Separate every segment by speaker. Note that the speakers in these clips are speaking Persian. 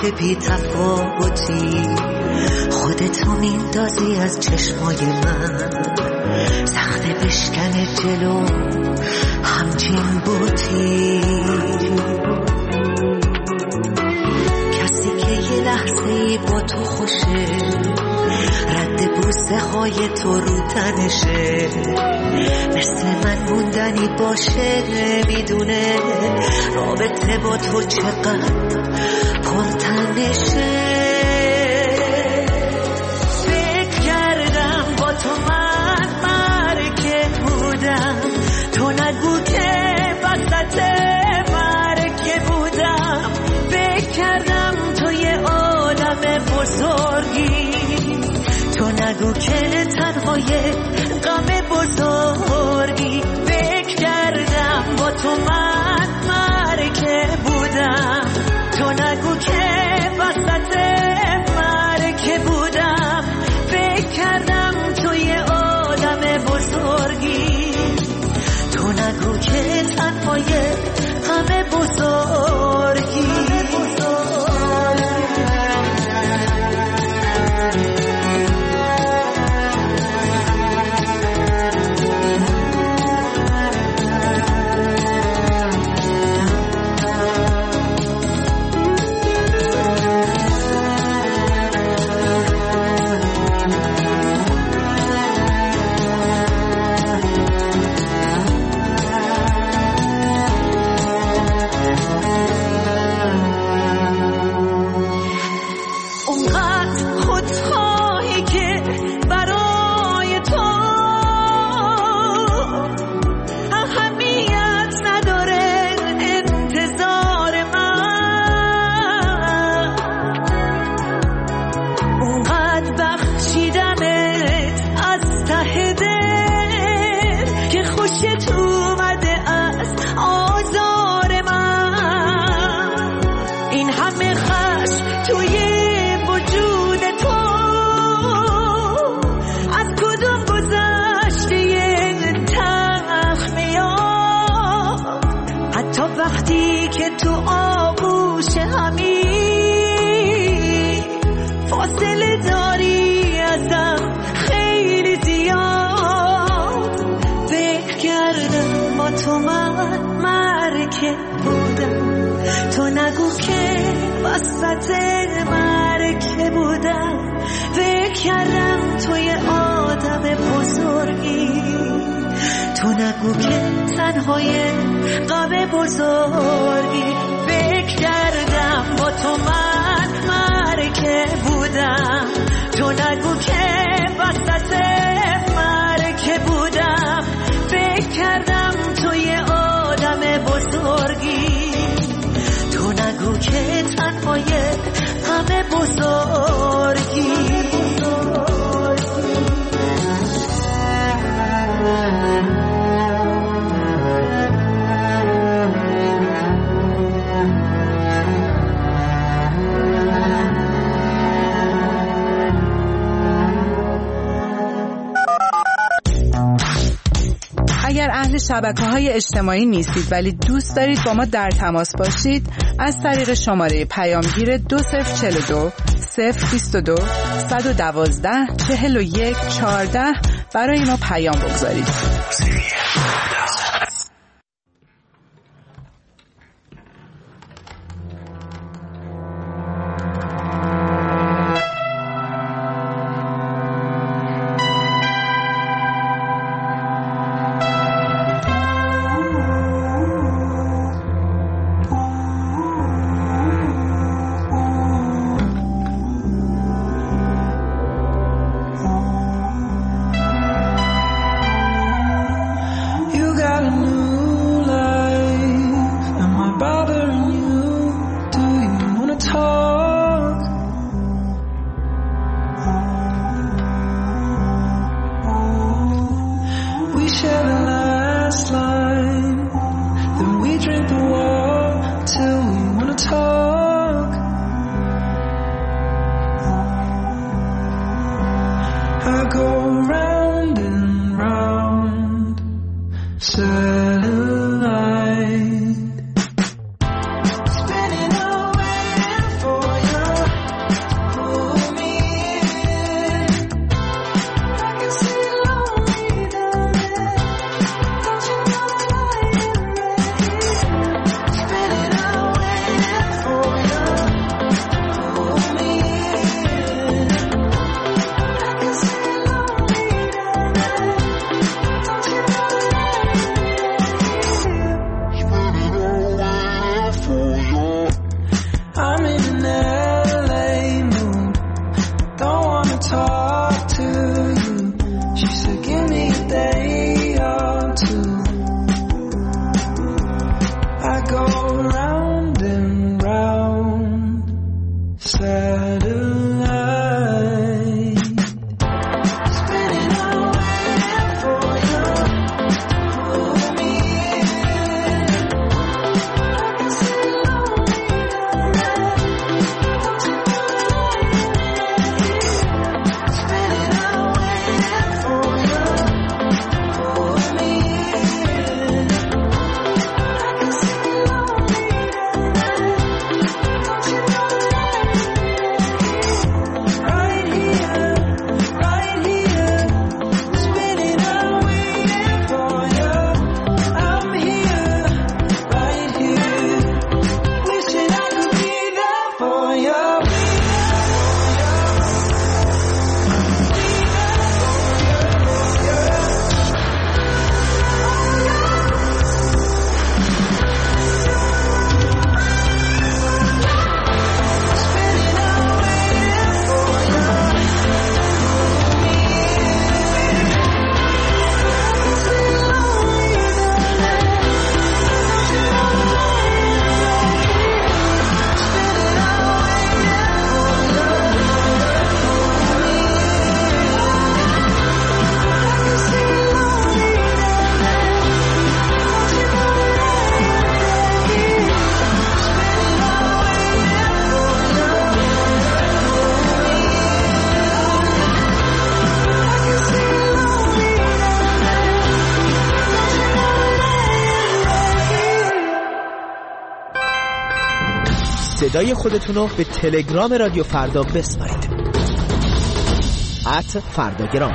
Speaker 1: که بی تفاوتی، خودتو میندازی از چشمای من، سخته بشکنه جلو همچین بوتی. کسی که یه لحظه ای با تو خوشه، رد بوسه های تو رو تنشه، مثل من موندنی باشه، میدونه رابطه با تو چقدر پرتنشه. فکر کردم با تو من مرکه بودم، تو نگو که وسط مرکه بودم. فکر کردم تو یه آدم بزرگی، تو نگو که تنهای غم بزرگی. فکر کردم با تو من مرکه بودم، تو نگو که وسط مرکه بودم. فکر کردم تو یه آدم بزرگی، تو نگو که تنهای غم بزرگی. تو نگو که وسط مرکه بودم. فکر کردم تو یه آدم بزرگی، تو نگو که تنهای غم بزرگی. فکر کردم با تو من مرکه بودم، تو نگو که وسط مرکه بودم. فکر کردم تو یه آدم بزرگی، تو نگو که تنهای غم بزرگی.
Speaker 2: اگر اهل شبکه‌های اجتماعی نیستید ولی دوست دارید با ما در تماس باشید، از طریق شماره پیامگیر 2042 022 112 41 14 برای ما پیام بگذارید.
Speaker 3: Spinning away for your talk to you. She said, give me a day or two. I go round and round, satellite, spinning away for you. Pull me in. I can see lonely spinning away for you. Pull me in. I can see lonely right here, spinning away for you. I'm here, right here, wishing I could be there for you.
Speaker 4: صدای خودتون رو به تلگرام رادیو فردا بسپارید. @فرداگرام.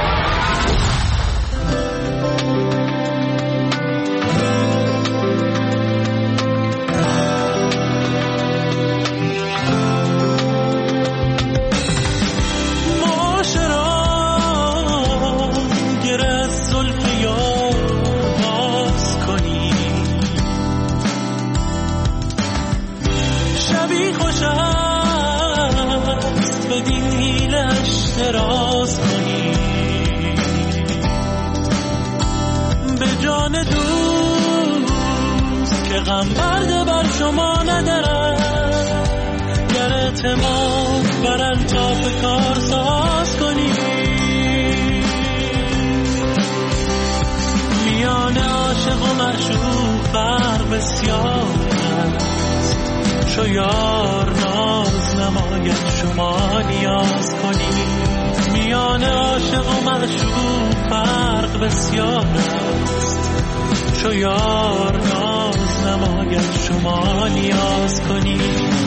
Speaker 5: اعتراض کنی به جان دوست که غم برده بر شما ندارد، گر اعتماد بر انطاف کار ساز کنی. میان عاشق و معشوق فرق بسیار است، شو یار ناز نماید شما نیاز کنی. میان عاشق و معشوق فرق بسیار است، شو یار ناز نماید شما نیاز کنی.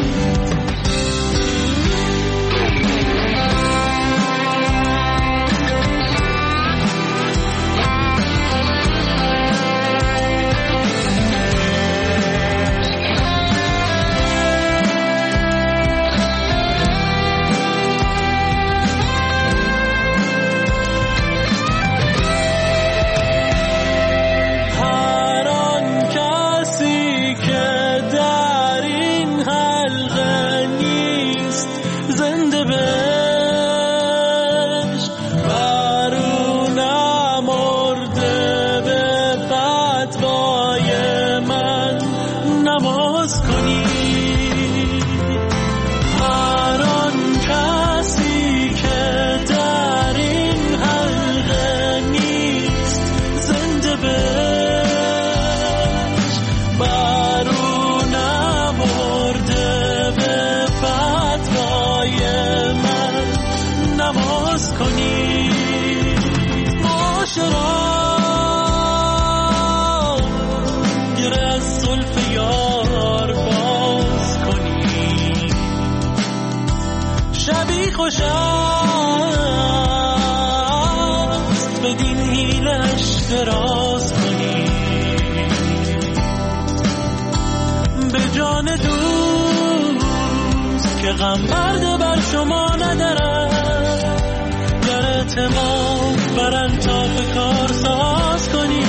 Speaker 5: دراز کنی به جان دوست که غم برده بر شما ندارد، گر اعتماد بر انطاف کار ساز کنی.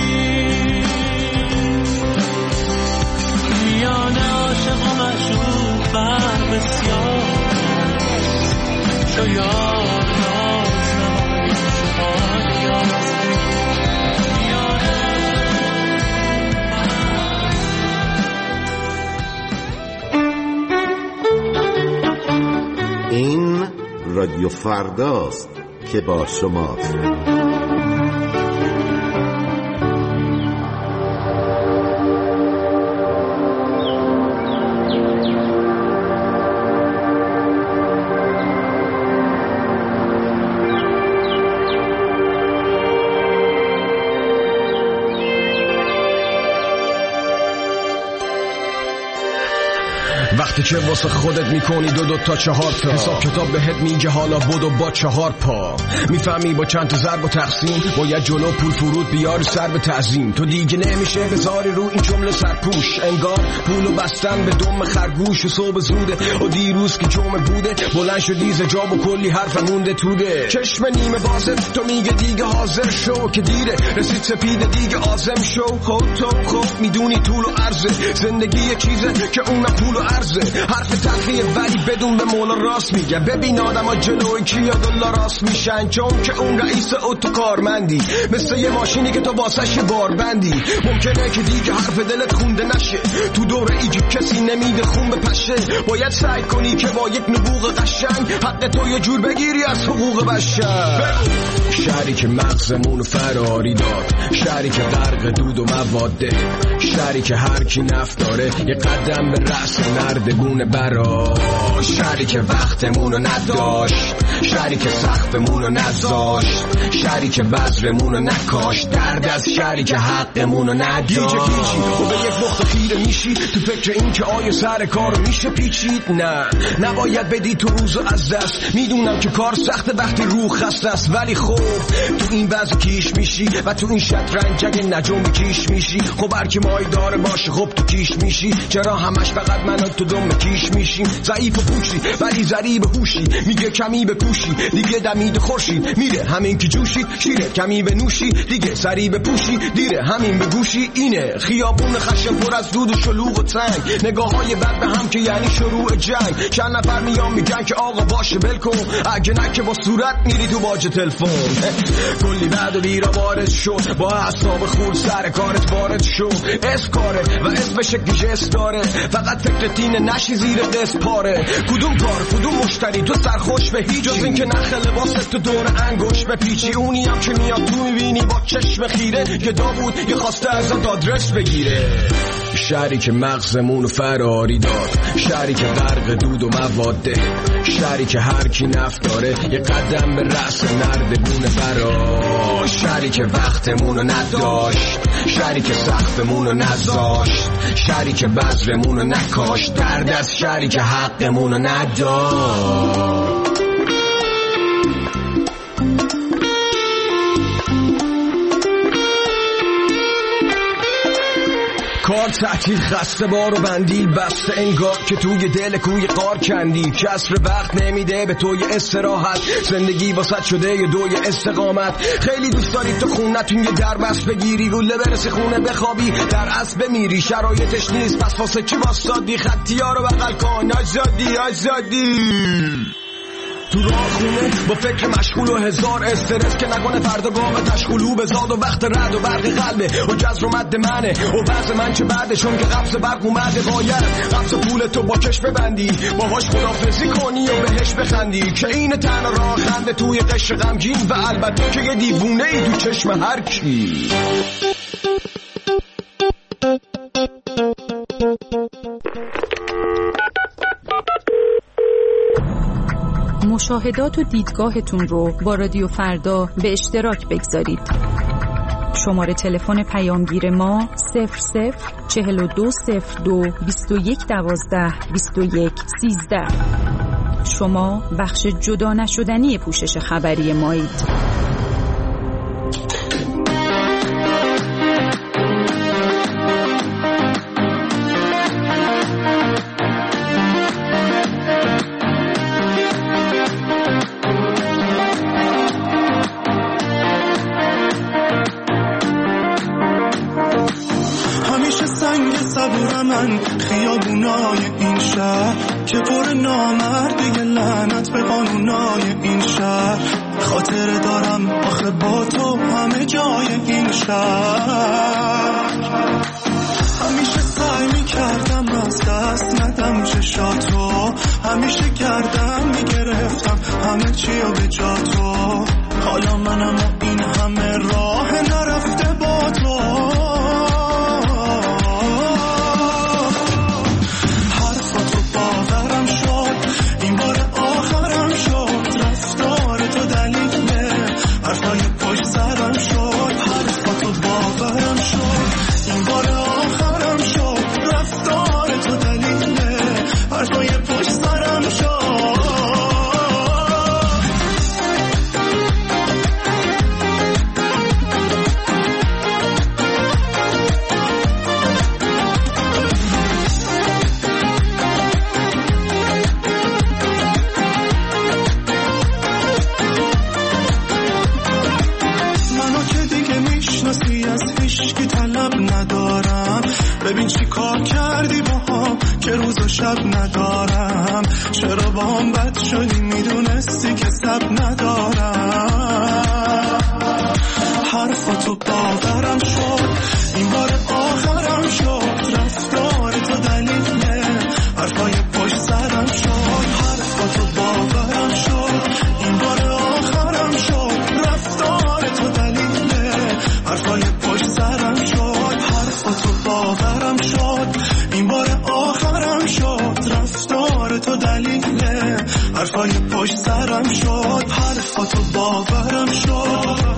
Speaker 5: میان عاشق و معشوق فرق بسیار است، شو یار
Speaker 6: رادیو فرداست که با شماست.
Speaker 7: وقتی که واسه خودت میکنی دو تا 4 تا حساب کتاب بهت میگه حالا بدو با 4 پا میفهمی با چند تا ضرب و تقسیم باید جلو پول فرود بیاری سر به تعظیم تو دیگه نمیشه بذاری رو این جمله سرپوش انگار پولو بستن به دم خرگوش و صبح زوده و دیروز که جمعه بوده بلند شدی ز جا و کلی حرف مونده توده چشم نیمه بازه تو میگه دیگه حاضر شو که دیره رسید سپیده دیگه آزم شو خود تو خود میدونی طول و عرضه زندگی یه چیزه که اونم پول و عرضه حرف تلخیه ولی بدون به مولا راست میگه ببین آدم ها جلوی کیا دلا راست میشن چون که اون رئیس اتوکارمندی مثل یه ماشینی که تو واسش باربندی ممکنه که دیگه حرف دلت خونده نشه تو دور ایجی کسی نمیده خون بپشه باید سعی کنی که با یک نبوغ قشنگ حق تو یه جور بگیری از حقوق بشر شهری که مغزمون فراری داد شهری که غرق دود و مواده شهری که هر کی نفت داره یه قدم به رأس نردبونه برا شهری که وقتمونو نداشت شهری که سقفمونو نذاشت شهری که بذرمونو نکاشت درد از شهری که حقمونو نداشت گیجه گیجی و به یک نقطه خیره میشی تو فکر این که آیا سر کارو میشه پیچید نه نباید بدی تو روزو از دست میدونم که کار سخته وقتی روح خسته است ولی خب تو این وضع کیش میشی و تو این شطرنج اگه نجوم کیش میشی خب هر کی مای داره باشه خب تو کیش میشی چرا همش فقط من و تو دم کیش میشیم ضعیف و پوچی ولی ضریب هوشی میگه کمی بپوشی دیگه دمید خورشید میره همین که جوشی شیره کمی بنوشی دیگه سری بپوشی دیره همین بگوشی اینه خیابون خشم پر از دود و شلوغ و تنگ نگاههای بد به هم که یعنی شروع جنگ چند نفر میان میگن که آقا باشه بلکن اگه نه که با صورت میری تو باج تلفن کلی بعد و بیرا وارد شد با اعصاب خورد سر کارت وارد شد اسکاره و اسم شکلی جست داره فقط فکرت اینه نشی زیر دست پاره کدوم کار کدوم مشتری تو سرخوش به هیچ جز این که نخ لباست تو دور انگوش به پیچی اونی هم که میاد تو میبینی با چشم خیره که داوود یه خواسته ازت آدرس بگیره شهری که مغزمونو فراری داد شهری که غرق دود و مواده شهری که هر کی نفت داره یه قدم به رأس نردبونه برا شهری که وقتمونو نداشت شهری که سقفمونو نذاشت شهری که بذرمونو نکاشت درد از شهری که حقمونو نداشت کار تعطیل خسته بار و بندیل بسته انگار که توی دل کوی قار کندی کسر وقت نمیده به توی استراحت زندگی واسط شده یه دوی استقامت خیلی دوست داری تو خونتون یه دربست بگیری گله برسی خونه بخوابی در اصل بمیری شرایطش نیست پس واسه کی واسادی خطی ها رو بغل کن آزادی تو راه خونه با فکر مشغول و هزار استرس که نکنه فردا گام تشغولو بزاد و وقت رد و برق قلبه و جزر و مد منه و وضع من چه بعده چون که قبض برق اومده باید قبض پول تو با کش ببندی باهاش خدافزی کنی و بهش بخندی که این تنها راه خنده توی قشر غمگین و البته که یه دیوونه ای تو چشم هر کی
Speaker 2: مشاهدات و دیدگاهتون رو با رادیو فردا به اشتراک بگذارید. شماره تلفن پیامگیر ما 004202 2112 2113. شما بخش جدا نشدنی پوشش خبری مایید.
Speaker 8: من خیابونای این شهر که پر نامرد لعنت به قانونای این شهر خاطره دارم آخه با تو همه جای این شهر همیشه سعی میکردم از دست ندم چشاتو همیشه گردم میگرفتم همه چی و به جا تو. حالا منم این همه راه نرفته با تو. حرفاتو باورم شد این بار آخرم شد. رفتار تو دلیله حرفای پشت سرم شد. حرفاتو باورم شد این بار آخرم شد. رفتار تو دلیله حرفای پشت سرم شد. ببین چی کار کردی با هم که روز و شب ندارم. چرا با هم بد شدی میدونستی که سب ندارم. حرفاتو باورم شد این بار آخرم شد. رفتار تو دلیله حرفای پشت سرم شد. حرفاتو باورم شد این بار آخرم شد. رفتار تو دلیله حرفای پشت سرم شد. حرفاتو باورم شد این بار آخرم شد. رفتار تو دلیله حرفای پشت سرم شد. حرفاتو باورم شد.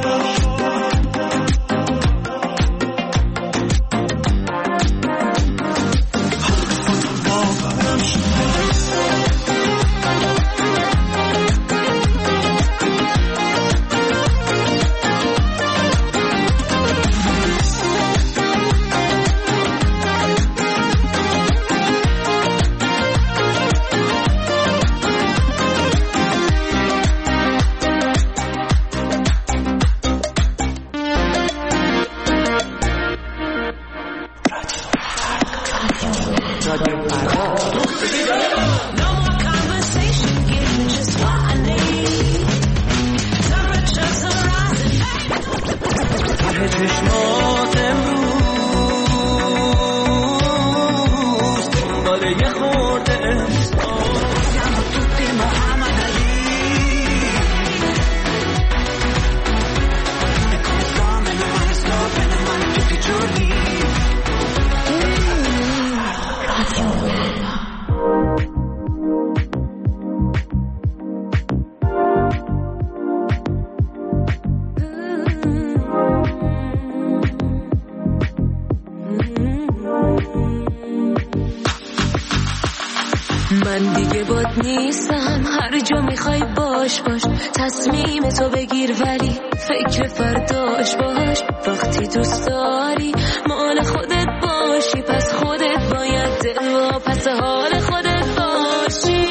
Speaker 1: من دیگه باد نیستم هر جا میخوای باش تصمیم تو بگیر ولی فکر فرداش باش. وقتی دوست داری مال خودت باشی پس خودت باید دل و پس حال خودت باشی.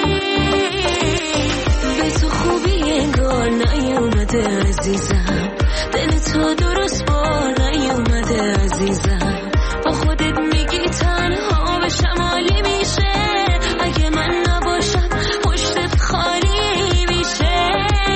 Speaker 1: به تو خوبی انگار نیومده عزیزم. دل تو درست بار نیومده عزیزم. با خودت میگی تنها به شمالی میشه. اگه من نباشم پشتت خالی میشه.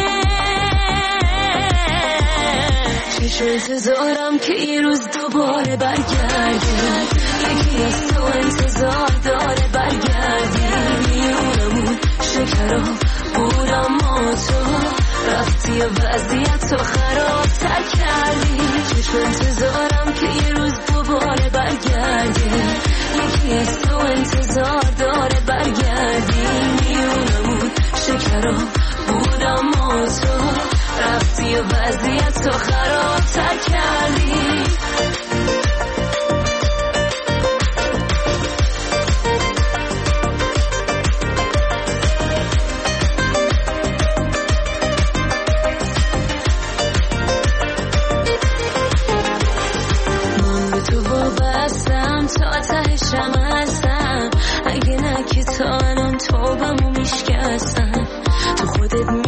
Speaker 1: چشم انتظارم که یه روز دوباره برگردی. یکی از تو انتظار داره برگردی. میونمون شکرا بود اما تو رفتی و وضعیت تو خرابتر کردی. چشم انتظارم که یه روز دوباره برگردی. یکی از تو انتظار داره برگردی. میونمون شکرا بود اما تو رفتی و وضعیت تو خرابتر کردی. من به تو وابستم تا تهشم هستم. اگه نه که تا الان توبمو میشکستم. تو خودت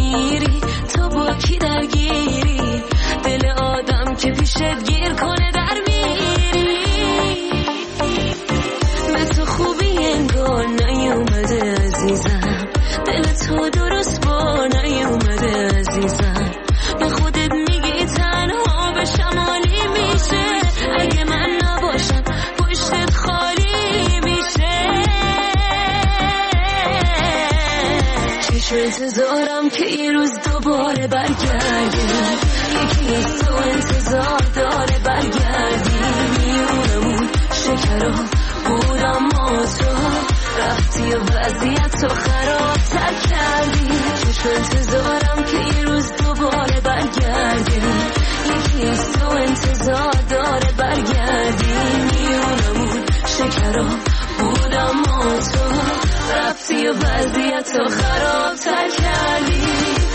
Speaker 1: انتظارم که یه روز دوباره برگردی، یکی از تو انتظار داره برگردی. میونمون شکرا بود اما تو رفتی و وضعیت تو خرابتر کردی. چشم انتظارم که یه روز دوباره برگردی، یکی از تو انتظار داره برگردی. میونمون شکرا بود اما تو رفتی و وضعیت تو خرابتر کردی.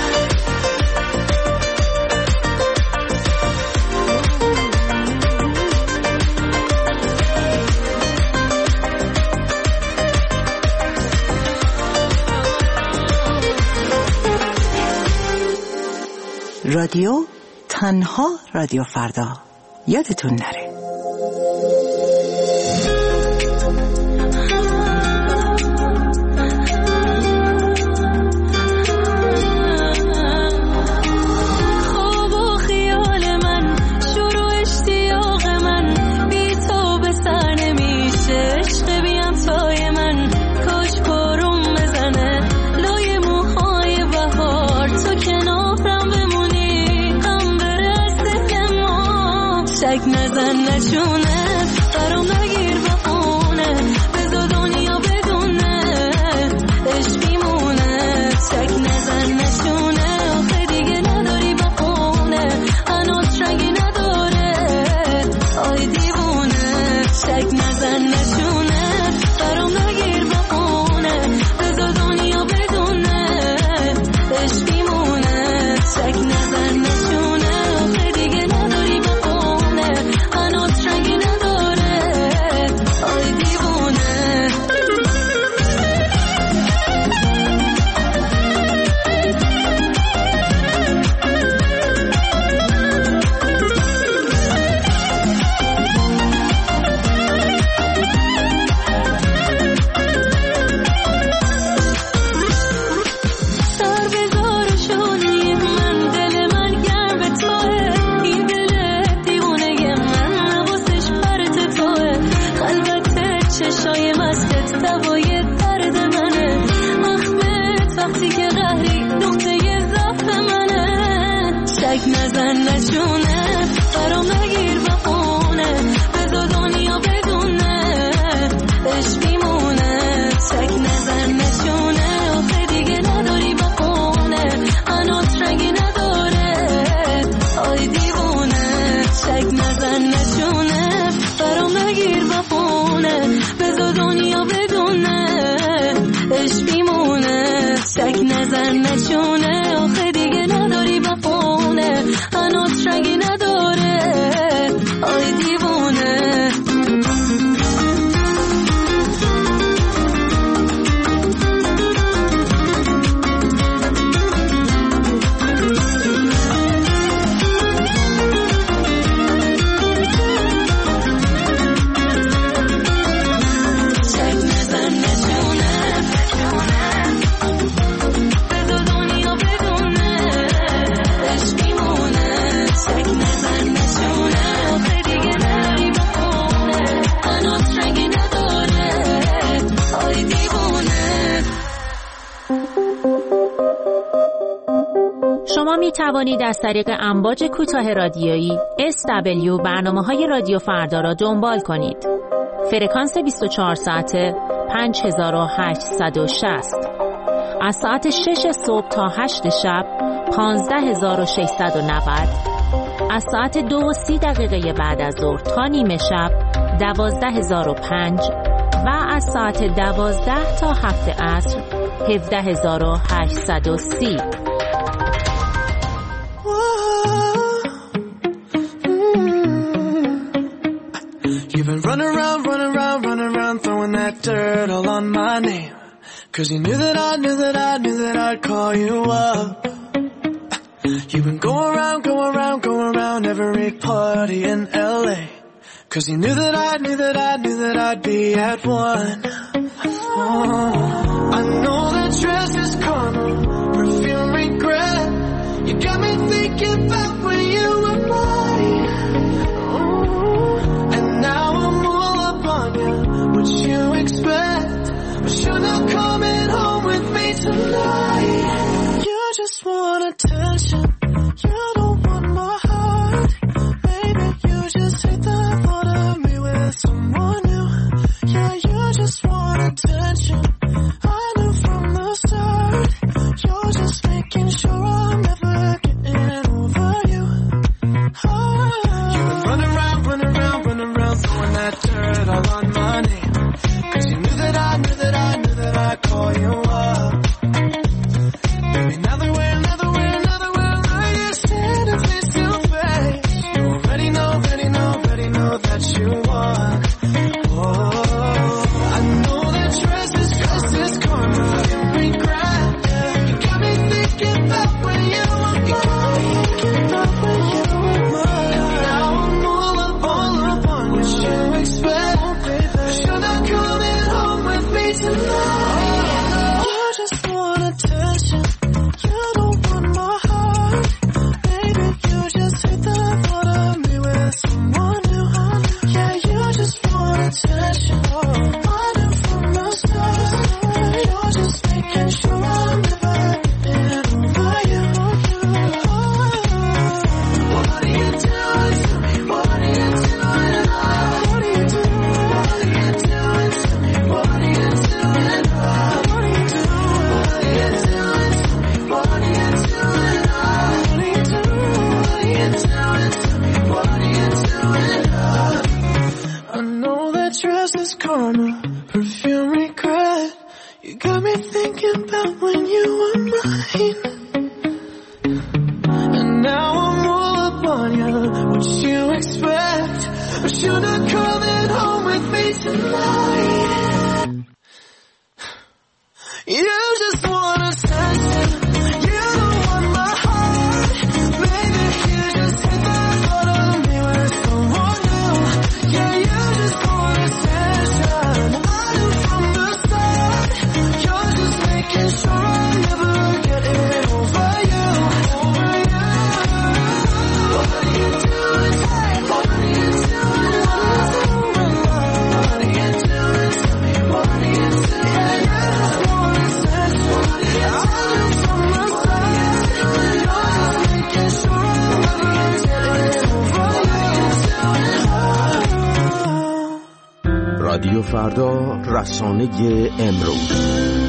Speaker 2: رادیو تنها رادیو فردا، یادتون نره.
Speaker 1: خواب و خیال من، شروع اشتیاق من، بی تو به سر نمیشه عشق بیام تای من. کاش پروم بزنه لای موهای بهار، تو کنارم بمونی هم برسه ما. شک نزن نشونه برام نگیر بخونه، بذار دنیا بدونه عشق میمونه. شک نزن نشونه آخه دیگه نداری بخونه، هنوز رنگی نداره آی دیوونه. شک نزن نشونه برام نگیر بخونه، بذار دنیا بدونه عشق میمونه. شک نزن نشونه آخه دیگه نداری بخونه، هنوز رنگی نداره آی دیوونه. سر بذار شونه من، دل من گرم به توه، این دل دیوونه من حواسش پرت توه. خلوت چشای مستت دوای درد منه، مخمت وقتی که قهری نقطه ضعف منه. شک نزن نشونه برام نگیر بخونه، بذار دنیا بدونه عشق میمونه. شک نزن نشونه آخه دیگه نداری بخونه، هنوز رنگی نداره آی دیوونه. شک نزن نشونه برام نگیر بخونه، بذار دنیا بدونه عشق میمونه. شک نزن نشونه آخه دیگه نداری بخونه، هنوز رنگی نداره آی دیوونه. شک نزن نشونه بذار دنیا بدونه عشق میمونه. شک نزن نشونه آخه دیگه نداری بخونه، هنوز رنگی نداره آی دیوونه.
Speaker 9: شما می توانید از طریق امواج کوتاه رادیویی SW برنامه‌های رادیو فردا را دنبال کنید. فرکانس 24 ساعته 5860. از ساعت 6 صبح تا 8 شب 15690. از ساعت 2:30 بعد از ظهر تا نیمه شب 12005 و از ساعت 12 تا 7 عصر 17830.
Speaker 8: You've been running around, throwing that dirt all on my name. 'Cause you knew that I'd call you up. You've been going around every party in LA. 'Cause you knew that I'd be at one. I know that dress is karma, perfume regret. You got me thinking about when you were mine. And now I'm all up on you, what you expect. But you're not coming home with me tonight. You
Speaker 3: You just wanna sense it. You don't want my heart. Maybe you just hit that thought of me with someone new. Yeah, you just want attention. I knew from the start. You're just making sure I never get it over you. Over you. What are you doing? What are you doing? What are you doing to me? What are you doing?
Speaker 6: رادیو فردا، رسانه امروز.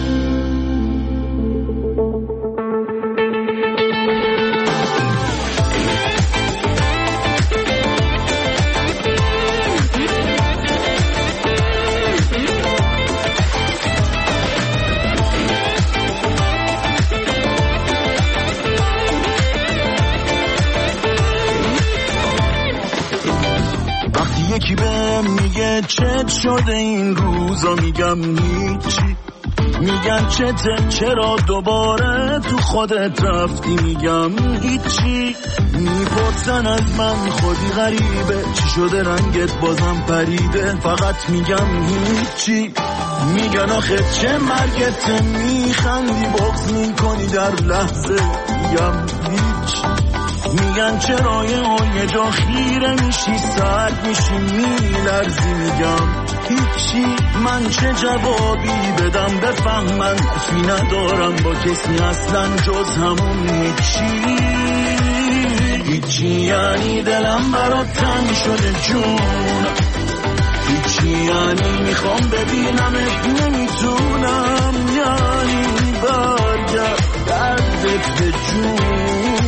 Speaker 8: یکی بهم میگه چت شده این روزا، میگم هیچی. میگن چته، چرا دوباره تو خودت رفتی، میگم هیچی. میپرسن از من خودی غریبه، چی شده رنگت بازم پریده، فقط میگم هیچی. میگن آخه چه مرگته، میخندی بغض میکنی در لحظه، میگم هیچ. میگن چرا یه جا خیره میشی، سرد میشی، میلرزی، میگم هیچی. من چه جوابی بدم بفهمن، فی ندارم با کسی اصلا جز همون هیچی. هیچی یعنی دلم برات تنگ شده جون، هیچی یعنی میخوام ببینمت نمیتونم، یعنی برگرد دردت به جون.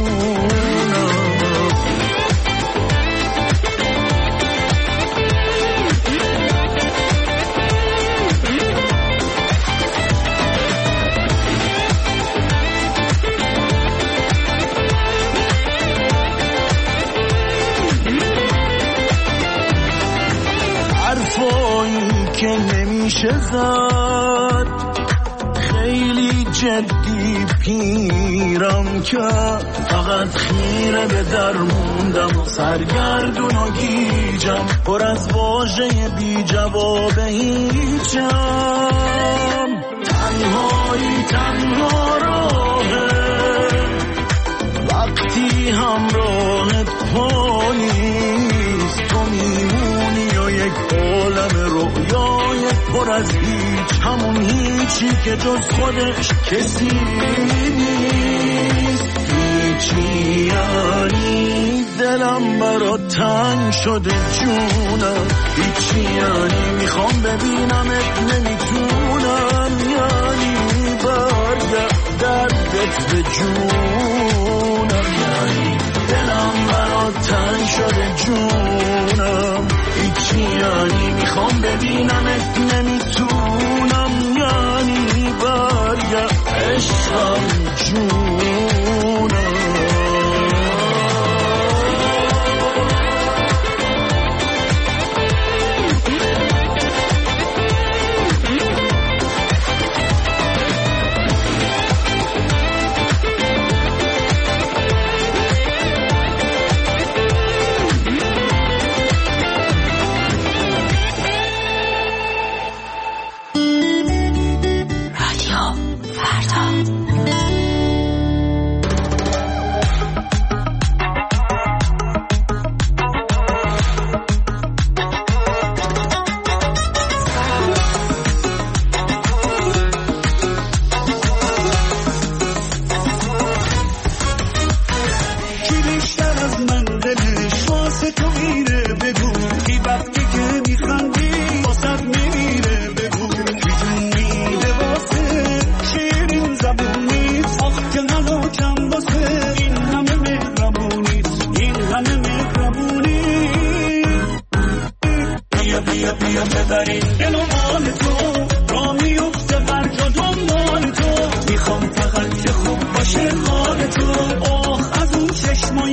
Speaker 8: حرفایی که نمیشه زد، خیلی جدی پیرم کرد، فقط خیره به در موندم و سرگردون و گیجم، پر از واژه بی جواب هیچم. تنهایی تنها راهه وقتی همراهت پا نیست، تو میمونی و یک عالم رویای پر از هیچ، همون هیچی که جز خودش کسی نیست. هیچی یعنی دلم برات تنگ شده جونم، هیچی یعنی میخوام ببینمت نمیتونم، یعنی برگرد دردت به جونم، یعنی دلم برات تنگ شده جونم، هیچی یعنی میخوام ببینمت نمیتونم، یعنی برگرد عشقم جونم.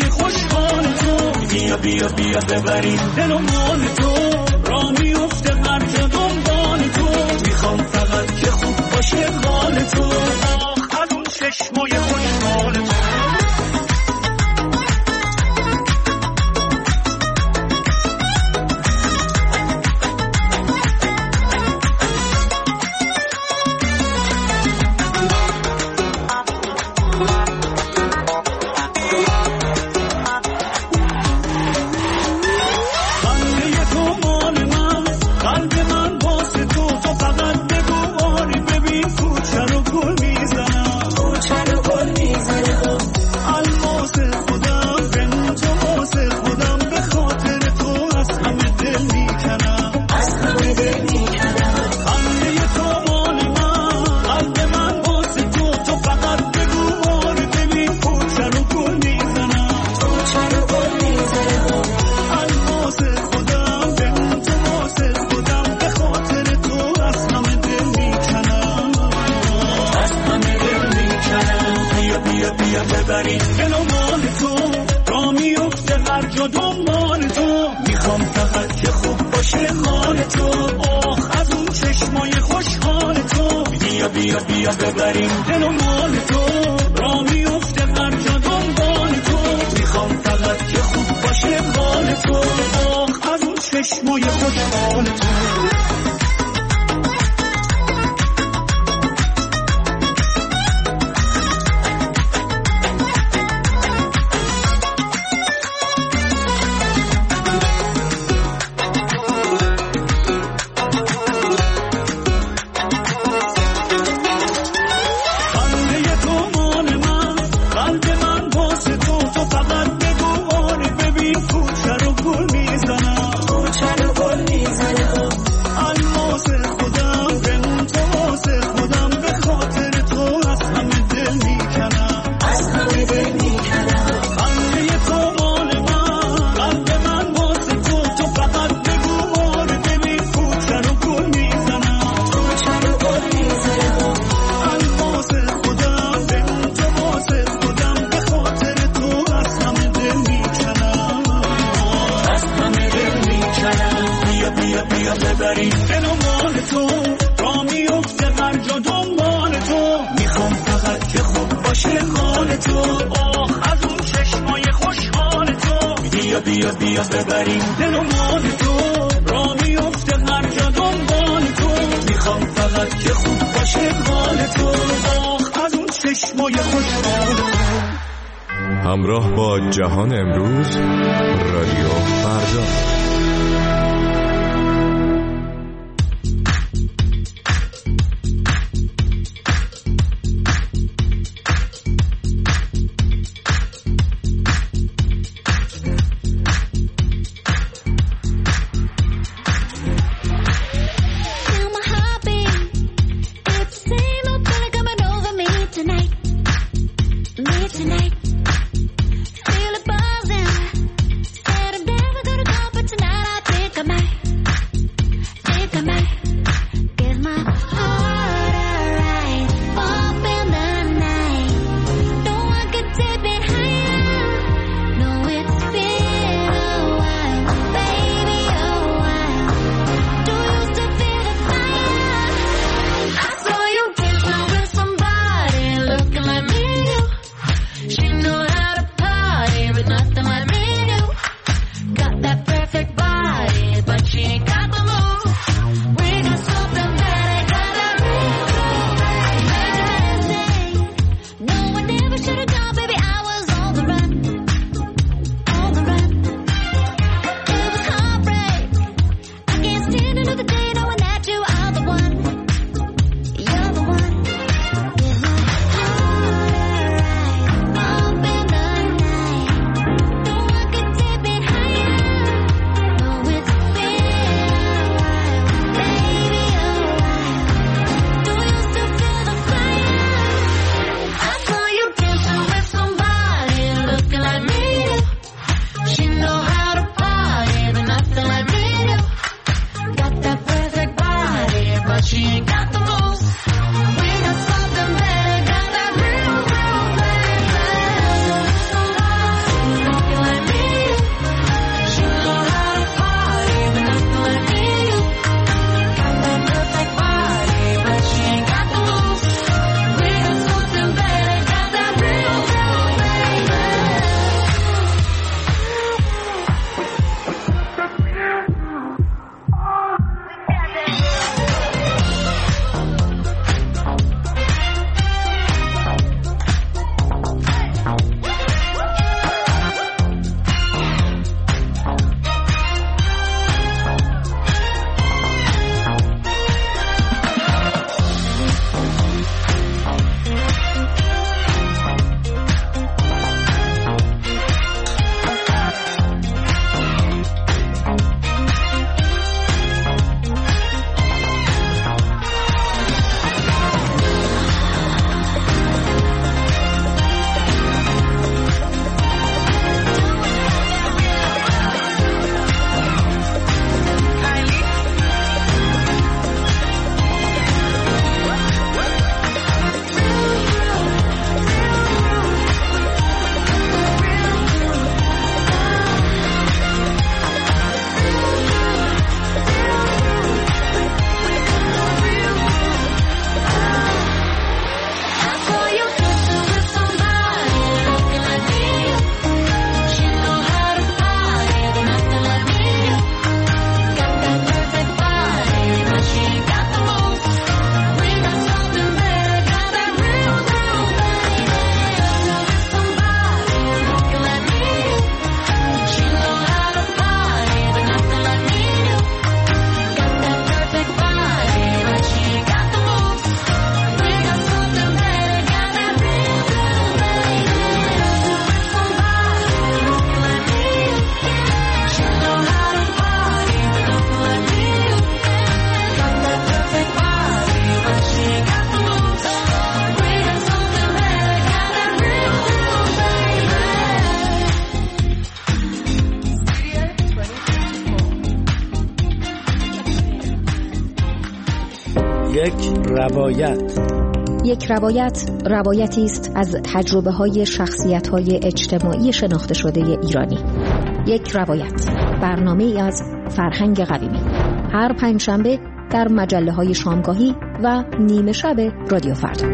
Speaker 3: بیا ببریم دل و مال تو، را میفته
Speaker 5: هر جا دنبال تو، میخوام فقط که خوب باشه حال تو، آخ از اون چشمای خوشحال تو. بیا ببریم دل و مال تو، را میفته هر جا دنبال تو، میخوام فقط که خوب باشه حال تو، آخ از اون چشمای خوشحال تو. بیا ببریم دل و مال تو، را میفته هر جا دنبال تو، میخوام فقط که خوب باشه حال تو، آخ از اون چشمای خوشحال تو.
Speaker 10: همراه با جهان امروز، رادیو فردا.
Speaker 11: Feel it buzzing. Said I'm never gonna go, but tonight I did.
Speaker 4: یک روایت.
Speaker 11: یک روایت روایتی است از تجربه‌های شخصیت‌های اجتماعی شناخته شده ایرانی. یک روایت، برنامه‌ای از فرهنگ قویمی، هر پنجشنبه در مجله‌های شامگاهی و نیمه شب رادیو فردا.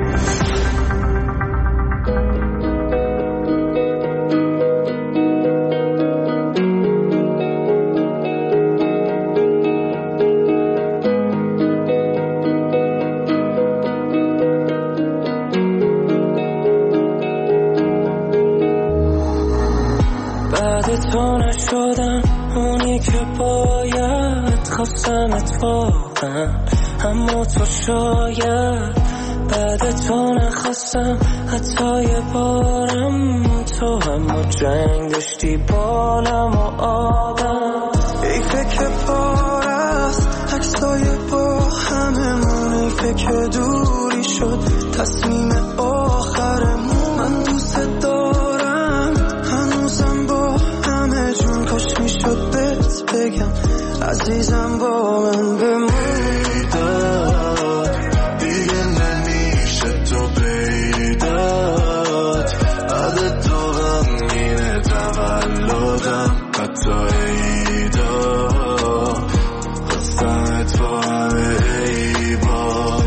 Speaker 3: تو نشدم اونی که باید، خواستمت واقعا اما تو شاید بعد تو نخواستم حتی یه بارم، تو اما جنگ داشتی بالم و آدم. ای فکر پار است عکسای با هممون، ای فکر دوری شد تصمیم آخرمون. من دوست دارم هنوزم با همه جون، کاش میشد بهت بگم عزیزم با من بمون. دیگه نمیشه تو پیدات، بعد تو غمگین تولدم حتی عیدا، خواستمت با همه عیبات.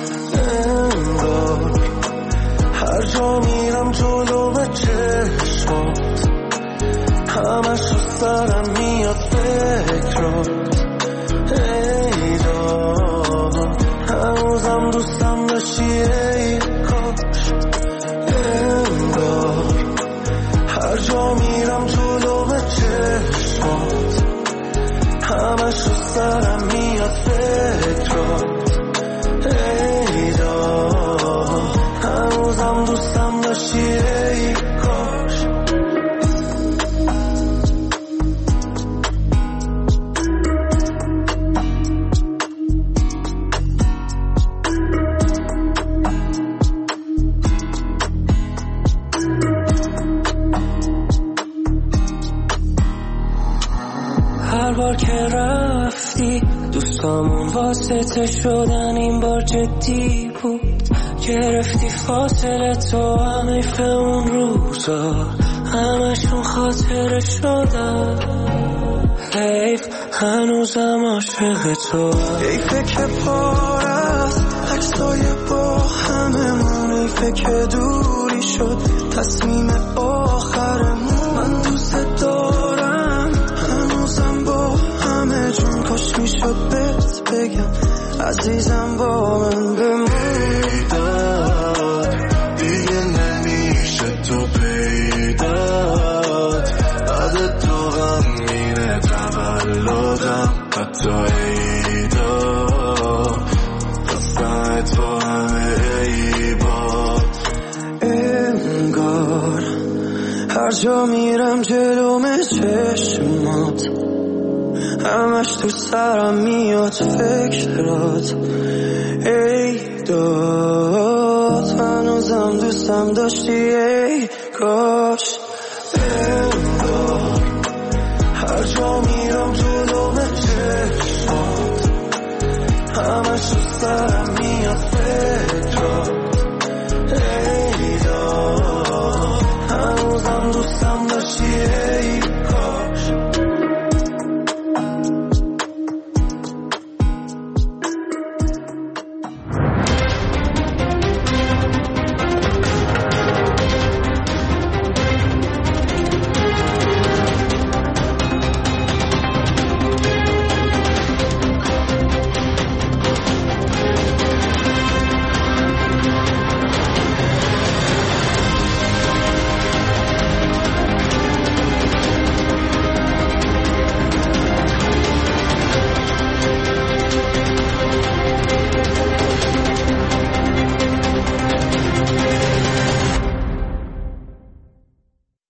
Speaker 3: انگار هر جا میرم جلو به چشمات، همش رو سرم میاد فکرات. ایدا هنوزم دوستم داشتی ای کاش. انگار هر جا میرم جلو به چشمات، همش رو سرم میاد فکرات. ایدا هنوزم دوستم داشتی ای کاش. هر بار که رفتی دوستامون واسطه شدن، این بار جدی بود. گرفتی فاصله تو، حیف اون روزا همشون خاطره شدن. حیف هنوزم عاشق تو. حیفه که پار است عکسای با هممون، حیفه که دوری شد تصمیم آخرمون. من دوست دارم هنوزم با همه جون، کاش میشد بهت بگم عزیزم با من بمون. دیگه نمیشه تو پیدات، بعد تو غمگین تولدم حتی عیدا، خواستمت با همه عیبات. انگار هر جا میرم جلوم چشمات، همش تو سرم میاد فکرات. ای داد هنوزم دوستم داشتی ای کاش.